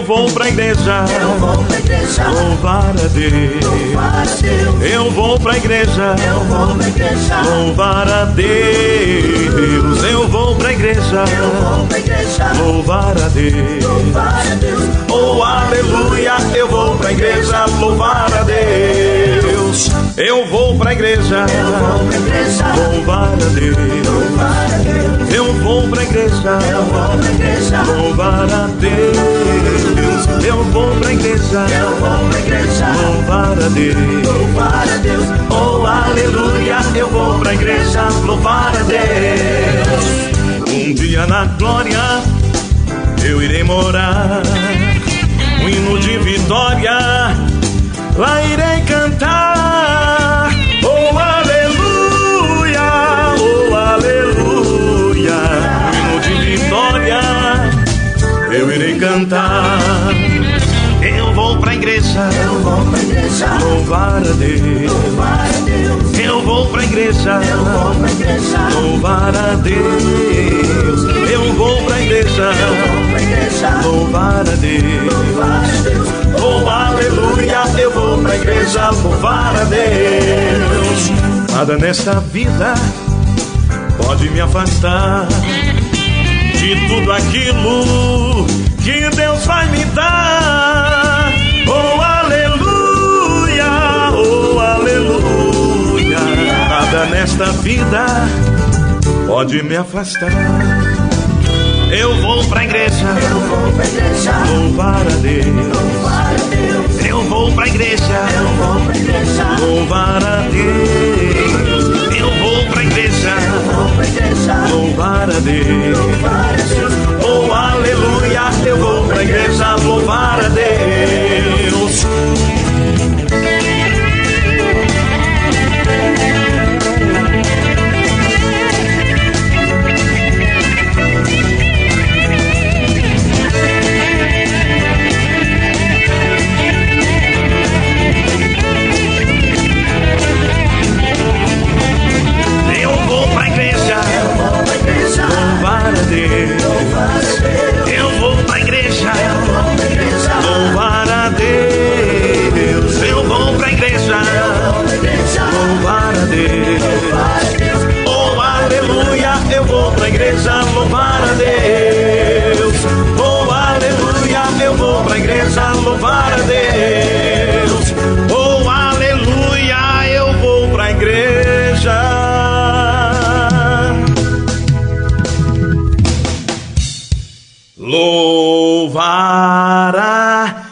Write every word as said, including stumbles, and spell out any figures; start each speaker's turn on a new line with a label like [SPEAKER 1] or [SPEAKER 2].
[SPEAKER 1] vou pra igreja,
[SPEAKER 2] eu vou pra igreja,
[SPEAKER 1] louvar a Deus.
[SPEAKER 2] louvar a Deus.
[SPEAKER 1] Eu vou pra igreja,
[SPEAKER 2] Eu vou pra igreja,
[SPEAKER 1] louvar a Deus. Eu vou pra igreja,
[SPEAKER 2] eu vou pra igreja,
[SPEAKER 1] louvar a Deus.
[SPEAKER 2] louvar a Deus.
[SPEAKER 1] Oh, aleluia, eu vou pra igreja, louvar a Deus. Eu vou pra igreja,
[SPEAKER 2] Eu vou pra igreja,
[SPEAKER 1] louvar a Deus.
[SPEAKER 2] louvar a Deus.
[SPEAKER 1] Eu vou pra igreja,
[SPEAKER 2] Eu vou pra igreja,
[SPEAKER 1] louvar a Deus. Eu vou pra igreja,
[SPEAKER 2] eu vou pra igreja,
[SPEAKER 1] louvar a Deus.
[SPEAKER 2] louvar a Deus.
[SPEAKER 1] Oh, aleluia, eu vou pra igreja, louvar a Deus. Um dia na glória eu irei morar, um hino de vitória lá irei cantar. Oh, aleluia, oh, aleluia, um hino de vitória eu irei cantar. Eu vou pra igreja,
[SPEAKER 2] Eu vou pra igreja,
[SPEAKER 1] louvar a Deus.
[SPEAKER 2] louvar a Deus.
[SPEAKER 1] Eu vou pra igreja,
[SPEAKER 2] Eu vou pra igreja,
[SPEAKER 1] louvar a Deus. Eu vou pra igreja,
[SPEAKER 2] eu vou pra igreja,
[SPEAKER 1] louvar a Deus.
[SPEAKER 2] louvar a Deus.
[SPEAKER 1] Oh, aleluia, eu vou pra igreja, louvar a Deus. Nada nesta vida pode me afastar de tudo aquilo que Deus vai me dar. Oh, aleluia, oh, aleluia. Nada nesta vida pode me afastar. Eu vou pra igreja,
[SPEAKER 2] Eu vou pra igreja,
[SPEAKER 1] louvar a Deus.
[SPEAKER 2] louvar a Deus.
[SPEAKER 1] Eu vou pra igreja,
[SPEAKER 2] Eu vou pra igreja,
[SPEAKER 1] louvar a Deus. Eu vou pra igreja,
[SPEAKER 2] vou pra igreja,
[SPEAKER 1] louvar a Deus.
[SPEAKER 2] louvar a Deus.
[SPEAKER 1] Oh, aleluia, eu vou pra igreja, louvar a Deus. Eu vou pra igreja,
[SPEAKER 2] Eu vou pra igreja,
[SPEAKER 1] louvar a Deus.
[SPEAKER 2] louvar a Deus.
[SPEAKER 1] Eu vou pra igreja,
[SPEAKER 2] Eu vou pra igreja,
[SPEAKER 1] louvar a Deus. Eu vou pra igreja,
[SPEAKER 2] vou pra igreja,
[SPEAKER 1] louvar a Deus.
[SPEAKER 2] louvar a Deus.
[SPEAKER 1] Oh, aleluia, eu vou pra igreja, louvar a Deus. Oh, aleluia, eu vou pra igreja, louvar a Deus. Oh, aleluia, eu vou pra igreja. Louvar a